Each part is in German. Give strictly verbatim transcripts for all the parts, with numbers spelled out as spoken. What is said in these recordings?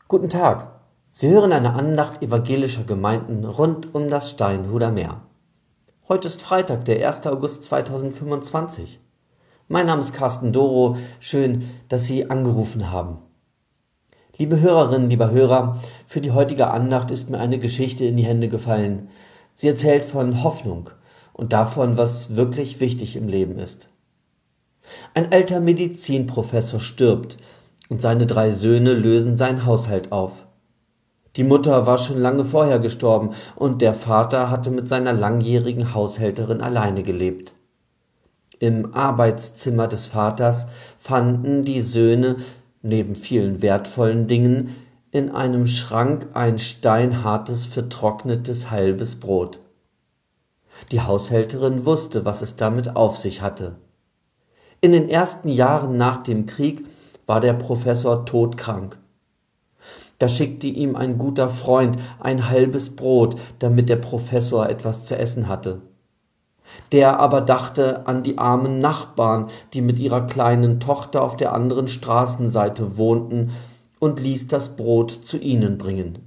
Guten Tag, Sie hören eine Andacht evangelischer Gemeinden rund um das Steinhuder Meer. Heute ist Freitag, der erster August zweitausendfünfundzwanzig. Mein Name ist Carsten Doro, schön, dass Sie angerufen haben. Liebe Hörerinnen, lieber Hörer, für die heutige Andacht ist mir eine Geschichte in die Hände gefallen. Sie erzählt von Hoffnung und davon, was wirklich wichtig im Leben ist. Ein alter Medizinprofessor stirbt und seine drei Söhne lösen seinen Haushalt auf. Die Mutter war schon lange vorher gestorben und der Vater hatte mit seiner langjährigen Haushälterin alleine gelebt. Im Arbeitszimmer des Vaters fanden die Söhne, neben vielen wertvollen Dingen, in einem Schrank ein steinhartes, vertrocknetes halbes Brot. Die Haushälterin wusste, was es damit auf sich hatte. In den ersten Jahren nach dem Krieg war der Professor todkrank. Da schickte ihm ein guter Freund ein halbes Brot, damit der Professor etwas zu essen hatte. Der aber dachte an die armen Nachbarn, die mit ihrer kleinen Tochter auf der anderen Straßenseite wohnten, und ließ das Brot zu ihnen bringen.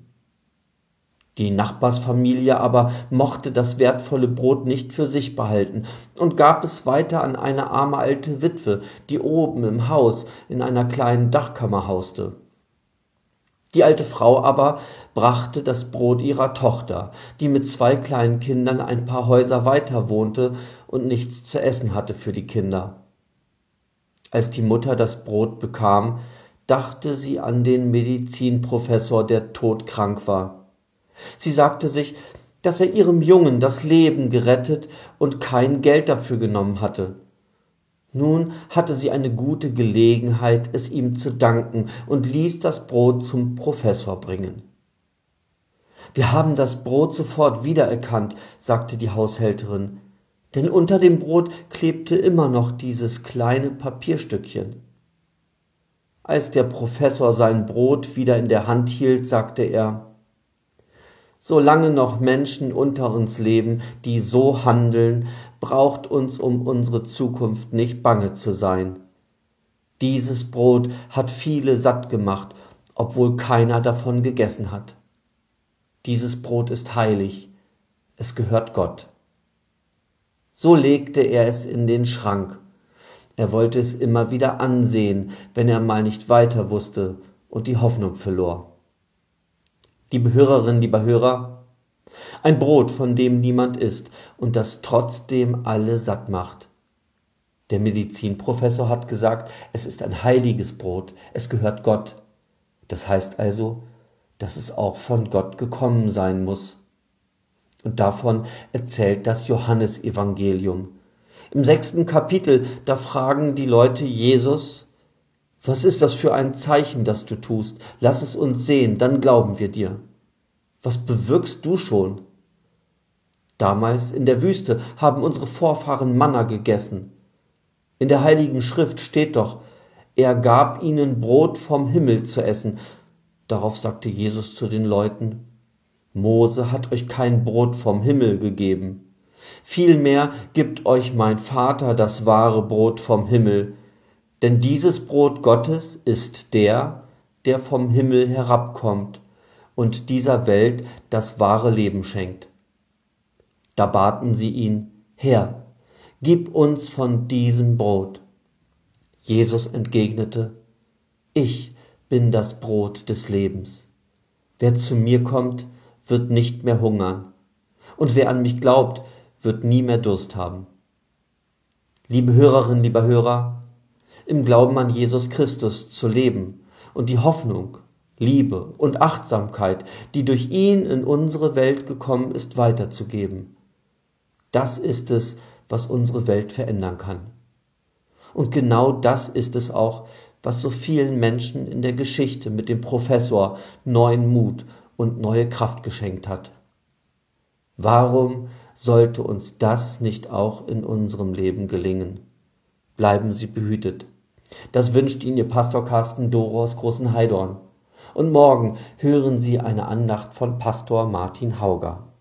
Die Nachbarsfamilie aber mochte das wertvolle Brot nicht für sich behalten und gab es weiter an eine arme alte Witwe, die oben im Haus in einer kleinen Dachkammer hauste. Die alte Frau aber brachte das Brot ihrer Tochter, die mit zwei kleinen Kindern ein paar Häuser weiter wohnte und nichts zu essen hatte für die Kinder. Als die Mutter das Brot bekam, dachte sie an den Medizinprofessor, der todkrank war. Sie sagte sich, dass er ihrem Jungen das Leben gerettet und kein Geld dafür genommen hatte. Nun hatte sie eine gute Gelegenheit, es ihm zu danken, und ließ das Brot zum Professor bringen. »Wir haben das Brot sofort wiedererkannt«, sagte die Haushälterin, »denn unter dem Brot klebte immer noch dieses kleine Papierstückchen.« Als der Professor sein Brot wieder in der Hand hielt, sagte er, »Solange noch Menschen unter uns leben, die so handeln, braucht uns um unsere Zukunft nicht bange zu sein. Dieses Brot hat viele satt gemacht, obwohl keiner davon gegessen hat. Dieses Brot ist heilig, es gehört Gott.« So legte er es in den Schrank. Er wollte es immer wieder ansehen, wenn er mal nicht weiter wusste und die Hoffnung verlor. Liebe Hörerinnen, lieber Hörer, ein Brot, von dem niemand isst und das trotzdem alle satt macht. Der Medizinprofessor hat gesagt, es ist ein heiliges Brot, es gehört Gott. Das heißt also, dass es auch von Gott gekommen sein muss. Und davon erzählt das Johannesevangelium. Im sechsten Kapitel, da fragen die Leute Jesus, »Was ist das für ein Zeichen, das du tust? Lass es uns sehen, dann glauben wir dir. Was bewirkst du schon?« Damals in der Wüste haben unsere Vorfahren Manna gegessen. In der Heiligen Schrift steht doch, er gab ihnen Brot vom Himmel zu essen. Darauf sagte Jesus zu den Leuten, Mose hat euch kein Brot vom Himmel gegeben. Vielmehr gibt euch mein Vater das wahre Brot vom Himmel. Denn dieses Brot Gottes ist der, der vom Himmel herabkommt und dieser Welt das wahre Leben schenkt. Da baten sie ihn, Herr, gib uns von diesem Brot. Jesus entgegnete, ich bin das Brot des Lebens. Wer zu mir kommt, wird nicht mehr hungern, und wer an mich glaubt, wird nie mehr Durst haben. Liebe Hörerinnen, lieber Hörer, im Glauben an Jesus Christus zu leben und die Hoffnung, Liebe und Achtsamkeit, die durch ihn in unsere Welt gekommen ist, weiterzugeben. Das ist es, was unsere Welt verändern kann. Und genau das ist es auch, was so vielen Menschen in der Geschichte mit dem Professor neuen Mut und neue Kraft geschenkt hat. Warum sollte uns das nicht auch in unserem Leben gelingen? Bleiben Sie behütet. Das wünscht Ihnen Ihr Pastor Carsten Doro aus Großen Heidorn. Und morgen hören Sie eine Andacht von Pastor Martin Hauger.